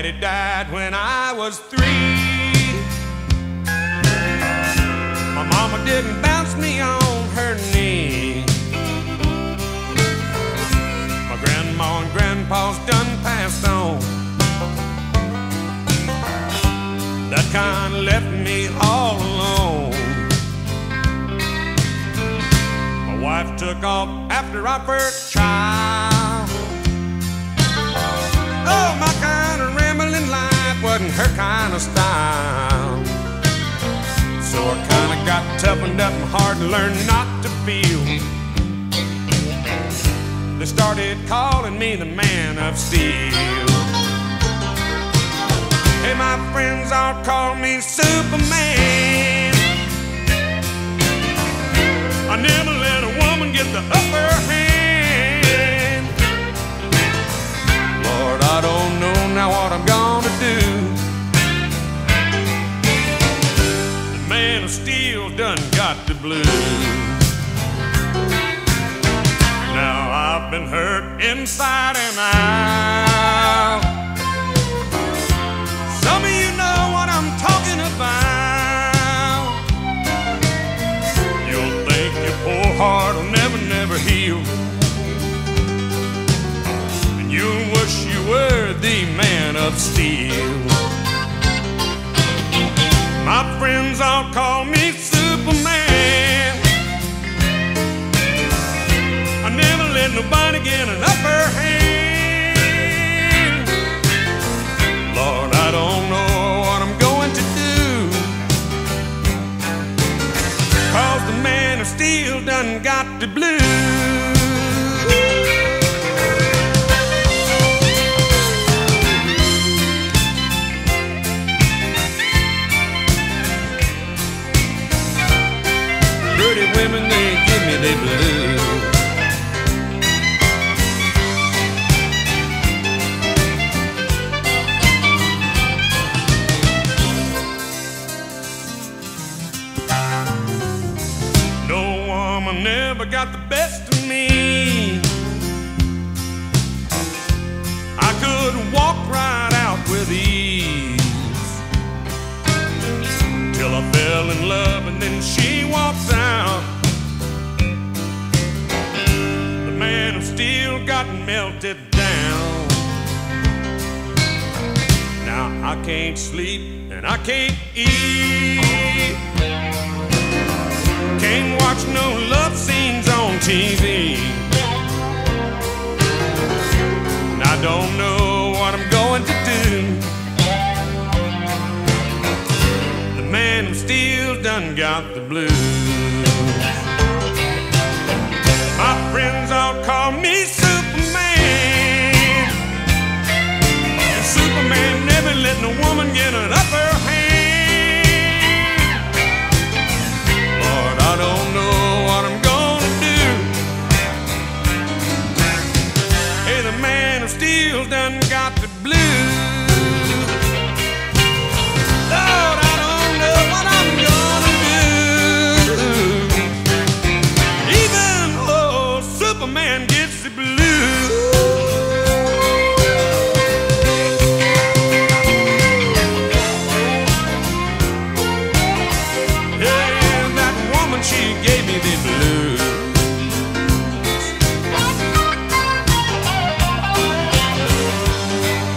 daddy died when I was 3. My mama didn't bounce me on her knee. My grandma and grandpa's done passed on. That kind of left me all alone. My wife took off after our first child. Oh, my kind of rambling life wasn't her kind of style. So I kind of got toughened up and hard to learn not to feel. They started calling me the man of steel. Hey, my friends all call me Superman. I never let a woman get the upper hand. Lord, I don't know now what I'm gonna do. The man of steel done got the blues. Now I've been hurt inside and out. Some of you know what I'm talking about. You'll think your poor heart will never, never heal, and you'll wish you were the man of steel. My friends all call me Superman. I never let nobody get an upper hand. Lord, I don't know what I'm going to do, 'cause the man of steel done got the blues. Pretty women, they give me the blues. Never got the best of me. I could walk right out with ease, till I fell in love and then she walks out. The man of steel got melted down. Now I can't sleep and I can't eat. Can't watch no love scenes on TV. And I don't know what I'm going to do. The man of steel done got the blues. My friends all call me Superman. And Superman never let no woman get an upper hand. I don't know what I'm gonna do. Hey, the man of steel done got the blues. Lord, I don't know what I'm gonna do. Even old Superman